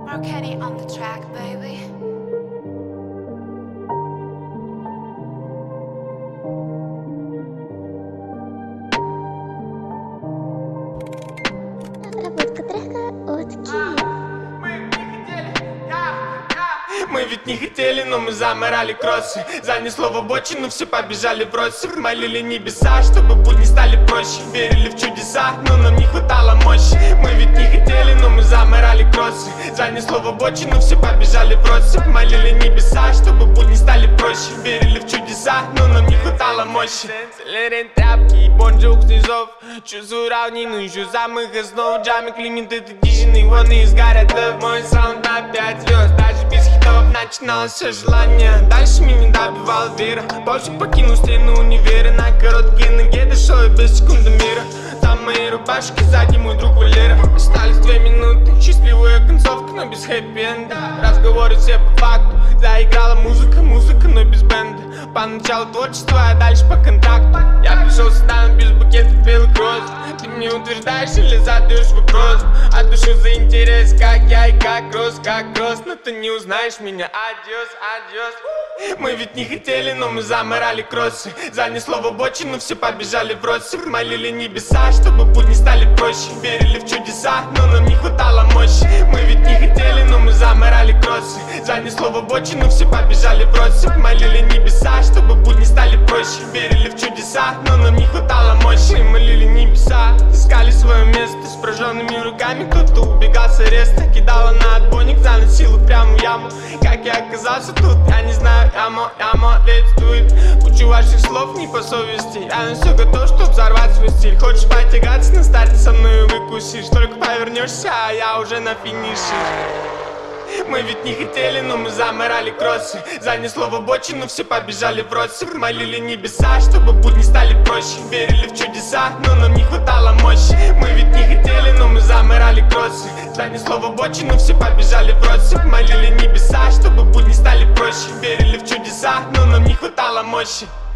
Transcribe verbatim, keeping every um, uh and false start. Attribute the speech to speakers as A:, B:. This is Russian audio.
A: Marcani on the track, baby.
B: Работка трека от Киев.
C: Мы ведь не хотели, но мы заморали кроссы. Занесло в обочину, все побежали в россыпь. Молили небеса, чтобы будни стали проще. Верили в чудеса, но нам не хватало мощи. Мы ведь не хотели, но мы заморали кроссы. Занесло в обочину, все побежали в россыпь. Молили небеса, чтобы будни стали проще. Верили в чудеса, но нам не хватало мощи. Целерен тряпки и бонжук снизов. Чувствую равнину, ищу самых основ. Джами, климент, это дичины, вон сгорят. Мой саунд на пять звезд, даже без хитов начиналось все желание. Дальше меня добивала вера. Позже покинул стену универа. На короткие ноги дошел и без секунды мира. Там мои рубашки, сзади мой друг Валера. Остались две минуты, счастливая концовка, но без хэппи-энда. Разговоры все по факту. Заиграла музыка, музыка, но без бенда. Поначалу творчество, а дальше по контракту. Я пришел сюда, но без букета белых роз. Ты мне утверждаешь или задаешь вопрос? От души за интерес, как я и как рос, как рос. Но ты не узнаешь меня, адьос, адьос. Мы ведь не хотели, но мы заморали кроссы. Занесло в обочину, все побежали в россыпь. Молили небеса, чтобы будни стали проще. Верили в чудеса, но нам не хватало мощи. Мы ведь не хотели, но мы заморали кроссы. Занесло в обочину, все побежали в россыпь. Молили небеса, чтобы будни стали проще. Верили в чудеса, но нам не хватало мощи. Молили небеса, искали свое место. С прожженными руками кто-то убегал с ареста. Кидала на отбойник, заносила прямо в яму. Как я оказался тут, я не знаю. Ямо, ямо, let's do it. Учу ваших слов не по совести. Я на все готов, чтоб взорвать свой стиль. Хочешь потягаться на старте со мной и выкусишь. Только повернешься, а я уже на финише. Мы ведь не хотели, но мы заморали кроссы. Занесло в обочину, все побежали в россыпь. Молили небеса, чтобы будни стали проще. Верили в чудеса, но нам не хватало мощи. Мы ведь не хотели, но мы заморали кроссы. Занесло в обочину, все побежали в россыпь. Молили небеса, чтобы будни стали проще. Верили в чудеса, но нам не хватало мощи.